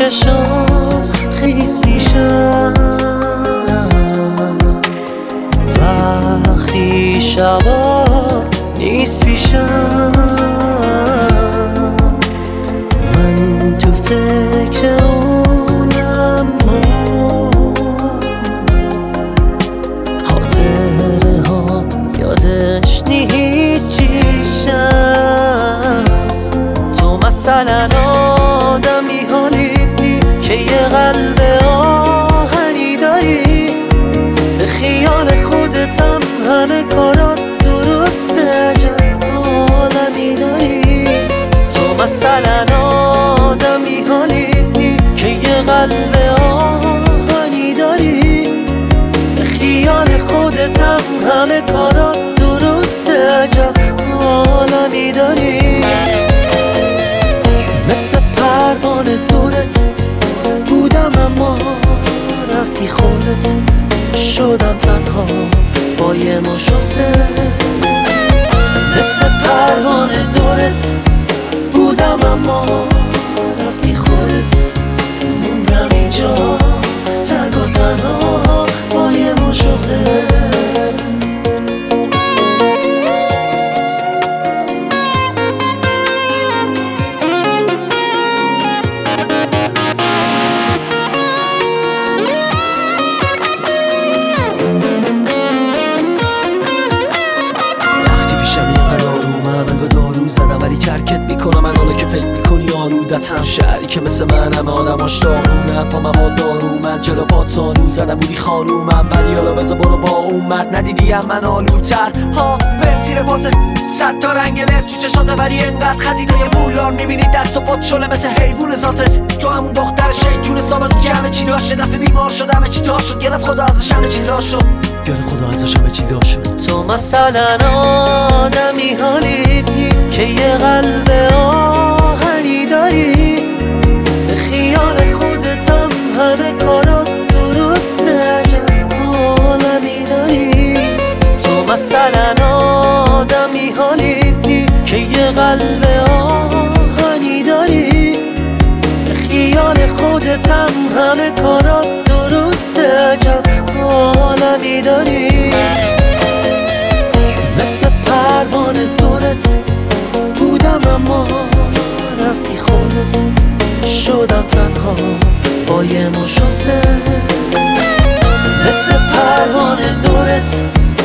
چشم خیس پیشم وقتی شبا نیست پیشم من تو فکر اونم خاطره ها یادش نیچیشم تو مثلا آدمی حالیدی که یه قلب آهنی داری به خیال خودتم همه کارات درسته عجب عالمی داری تو مثلا آدمی حالیدی که یه قلب آهنی داری به خیال خودتم همه کارات درسته عجب عالمی داری مثل پروانه دورت بودم اما رفتی خودت شدم تنها با یه مشغله مثل پروانه دورت بودم اما رفتی خودت موندم اینجا تنگ و تنها با یه مشغله ترکت میکنم من حالا که فکر میکنی آلودتم شهری که مثل من همه آدماش دارومن پا مواد دارومن جلو پات سانو زدم بودی خانومم ولی حالا بذار برو با اون مرد ندیدی هم من آلودتر ها به زیر پات 100 تا رنگ لس تو چشاته ولی انقدر خزیدای پولار میبینی دست و پات شله مثل حیوون ذاتت تو همون دختر شیطون سابقی که همه چی داشت دفعه بیمار شد همه چی دار شد گرفت خدا ازش همه چیزا شد تو مثلا آدمی حالیدی که یه قلب آهنی داری به خیال خودتم همه کارات درسته عجب عالمی داری تو مثلا آدمی حالیدی که یه قلب آهنی داری به خیال خودتم همه کارات درسته عجب عالمی داری مثل پروانه دورت بودم اما رفتی خودت شدم تنها با یه مشغله مثل پروانه دورت